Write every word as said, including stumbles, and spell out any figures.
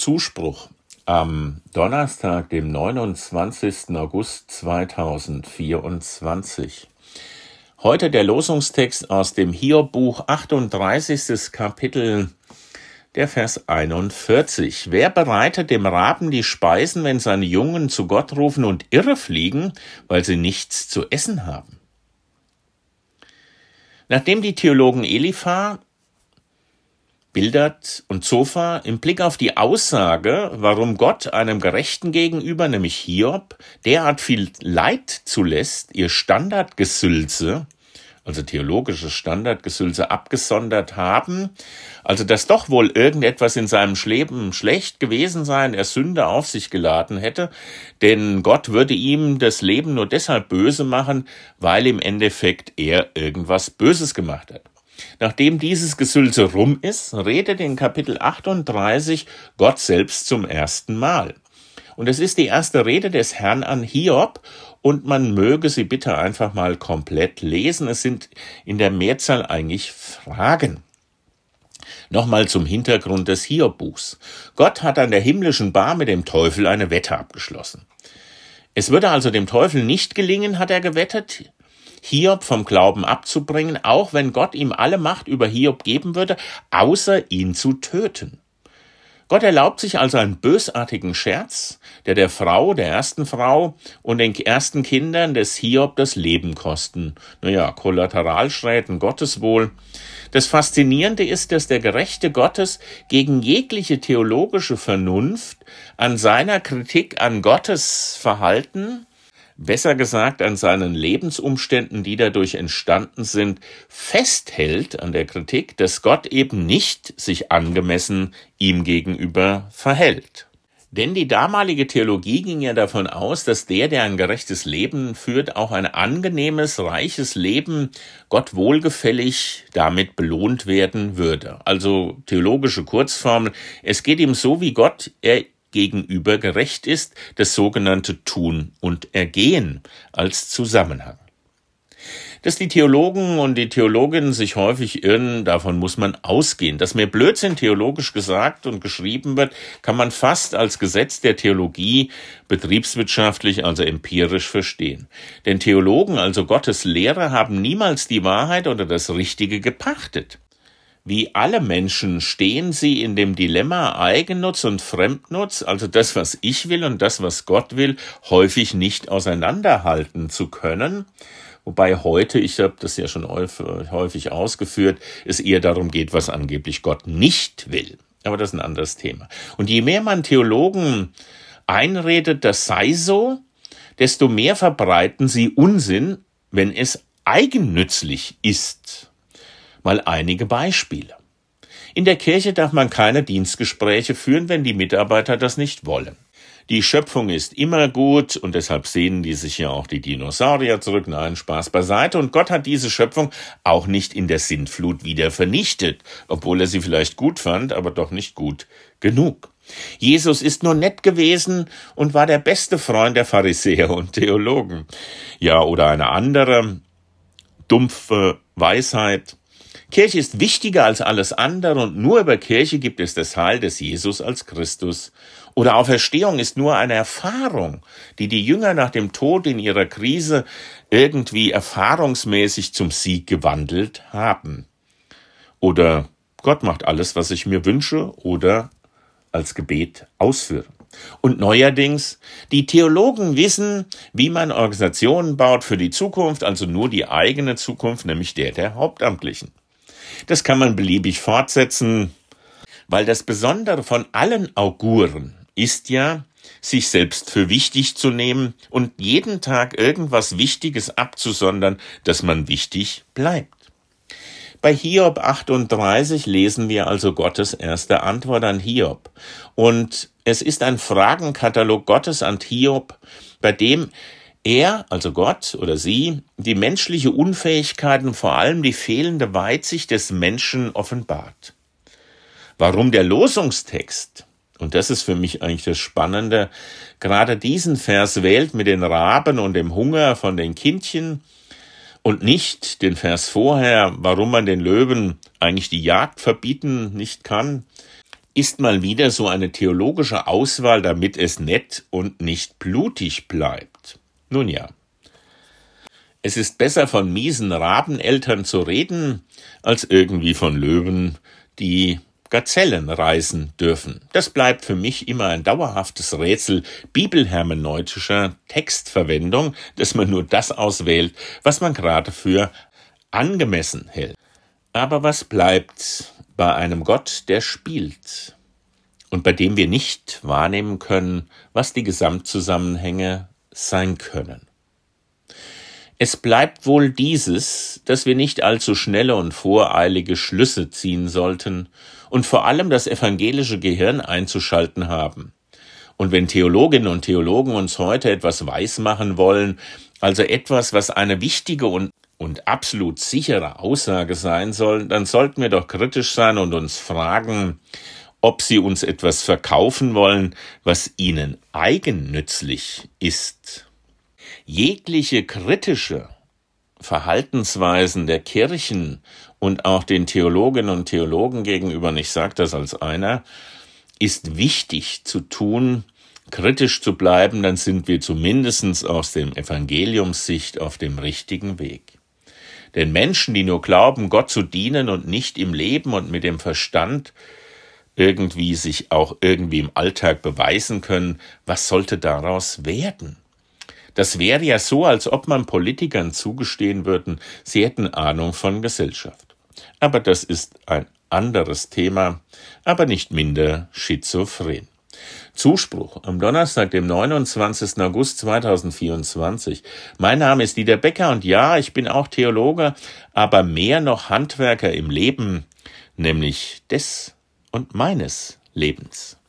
Zuspruch am Donnerstag, dem neunundzwanzigsten August zweitausendvierundzwanzig. Heute der Losungstext aus dem Hiob-Buch, achtunddreißigstes Kapitel, der Vers einundvierzig. Wer bereitet dem Raben die Speisen, wenn seine Jungen zu Gott rufen und irrefliegen, weil sie nichts zu essen haben? Nachdem die Theologen Eliphar, Bildad und Zophar im Blick auf die Aussage, warum Gott einem Gerechten gegenüber, nämlich Hiob, derart viel Leid zulässt, ihr Standardgesülze, also theologisches Standardgesülze, abgesondert haben, also dass doch wohl irgendetwas in seinem Leben schlecht gewesen sein, er Sünde auf sich geladen hätte, denn Gott würde ihm das Leben nur deshalb böse machen, weil im Endeffekt er irgendwas Böses gemacht hat. Nachdem dieses Gesülze rum ist, redet in Kapitel achtunddreißig Gott selbst zum ersten Mal. Und es ist die erste Rede des Herrn an Hiob, und man möge sie bitte einfach mal komplett lesen. Es sind in der Mehrzahl eigentlich Fragen. Nochmal zum Hintergrund des Hiob-Buchs. Gott hat an der himmlischen Bar mit dem Teufel eine Wette abgeschlossen. Es würde also dem Teufel nicht gelingen, hat er gewettet, Hiob vom Glauben abzubringen, auch wenn Gott ihm alle Macht über Hiob geben würde, außer ihn zu töten. Gott erlaubt sich also einen bösartigen Scherz, der der Frau, der ersten Frau und den ersten Kindern des Hiob das Leben kosten. Naja, Kollateralschäden Gottes wohl. Das Faszinierende ist, dass der Gerechte Gottes gegen jegliche theologische Vernunft an seiner Kritik an Gottes Verhalten, besser gesagt an seinen Lebensumständen, die dadurch entstanden sind, festhält an der Kritik, dass Gott eben nicht sich angemessen ihm gegenüber verhält. Denn die damalige Theologie ging ja davon aus, dass der, der ein gerechtes Leben führt, auch ein angenehmes, reiches Leben Gott wohlgefällig damit belohnt werden würde. Also theologische Kurzformel, es geht ihm so, wie Gott er gegenüber gerecht ist, das sogenannte Tun und Ergehen als Zusammenhang. Dass die Theologen und die Theologinnen sich häufig irren, davon muss man ausgehen. Dass mehr Blödsinn theologisch gesagt und geschrieben wird, kann man fast als Gesetz der Theologie betriebswirtschaftlich, also empirisch verstehen. Denn Theologen, also Gottes Lehrer, haben niemals die Wahrheit oder das Richtige gepachtet. Wie alle Menschen stehen sie in dem Dilemma Eigennutz und Fremdnutz, also das, was ich will und das, was Gott will, häufig nicht auseinanderhalten zu können. Wobei heute, ich habe das ja schon häufig ausgeführt, es eher darum geht, was angeblich Gott nicht will. Aber das ist ein anderes Thema. Und je mehr man Theologen einredet, das sei so, desto mehr verbreiten sie Unsinn, wenn es eigennützlich ist. Mal einige Beispiele. In der Kirche darf man keine Dienstgespräche führen, wenn die Mitarbeiter das nicht wollen. Die Schöpfung ist immer gut und deshalb sehnen die sich ja auch die Dinosaurier zurück. Nein, Spaß beiseite. Und Gott hat diese Schöpfung auch nicht in der Sintflut wieder vernichtet, obwohl er sie vielleicht gut fand, aber doch nicht gut genug. Jesus ist nur nett gewesen und war der beste Freund der Pharisäer und Theologen. Ja, oder eine andere dumpfe Weisheit. Kirche ist wichtiger als alles andere und nur über Kirche gibt es das Heil des Jesus als Christus. Oder Auferstehung ist nur eine Erfahrung, die die Jünger nach dem Tod in ihrer Krise irgendwie erfahrungsmäßig zum Sieg gewandelt haben. Oder Gott macht alles, was ich mir wünsche oder als Gebet ausführe. Und neuerdings, die Theologen wissen, wie man Organisationen baut für die Zukunft, also nur die eigene Zukunft, nämlich der der Hauptamtlichen. Das kann man beliebig fortsetzen, weil das Besondere von allen Auguren ist ja, sich selbst für wichtig zu nehmen und jeden Tag irgendwas Wichtiges abzusondern, dass man wichtig bleibt. Bei Hiob achtunddreißig lesen wir also Gottes erste Antwort an Hiob. Und es ist ein Fragenkatalog Gottes an Hiob, bei dem er, also Gott oder sie, die menschliche Unfähigkeit und vor allem die fehlende Weitsicht des Menschen offenbart. Warum der Losungstext, und das ist für mich eigentlich das Spannende, gerade diesen Vers wählt mit den Raben und dem Hunger von den Kindchen und nicht den Vers vorher, warum man den Löwen eigentlich die Jagd verbieten nicht kann, ist mal wieder so eine theologische Auswahl, damit es nett und nicht blutig bleibt. Nun ja. Es ist besser, von miesen Rabeneltern zu reden, als irgendwie von Löwen, die Gazellen reisen dürfen. Das bleibt für mich immer ein dauerhaftes Rätsel bibelhermeneutischer Textverwendung, dass man nur das auswählt, was man gerade für angemessen hält. Aber was bleibt bei einem Gott, der spielt und bei dem wir nicht wahrnehmen können, was die Gesamtzusammenhänge sein können? Es bleibt wohl dieses, dass wir nicht allzu schnelle und voreilige Schlüsse ziehen sollten und vor allem das evangelische Gehirn einzuschalten haben. Und wenn Theologinnen und Theologen uns heute etwas weismachen wollen, also etwas, was eine wichtige und, und absolut sichere Aussage sein soll, dann sollten wir doch kritisch sein und uns fragen, ob sie uns etwas verkaufen wollen, was ihnen eigennützlich ist. Jegliche kritische Verhaltensweisen der Kirchen und auch den Theologinnen und Theologen gegenüber, und ich sage das als einer, ist wichtig zu tun, kritisch zu bleiben, dann sind wir zumindest aus dem Evangeliumssicht auf dem richtigen Weg. Denn Menschen, die nur glauben, Gott zu dienen und nicht im Leben und mit dem Verstand irgendwie sich auch irgendwie im Alltag beweisen können, was sollte daraus werden? Das wäre ja so, als ob man Politikern zugestehen würden, sie hätten Ahnung von Gesellschaft. Aber das ist ein anderes Thema, aber nicht minder schizophren. Zuspruch am Donnerstag, dem neunundzwanzigsten August zweitausendvierundzwanzig. Mein Name ist Dieter Becker und ja, ich bin auch Theologe, aber mehr noch Handwerker im Leben, nämlich des und meines Lebens.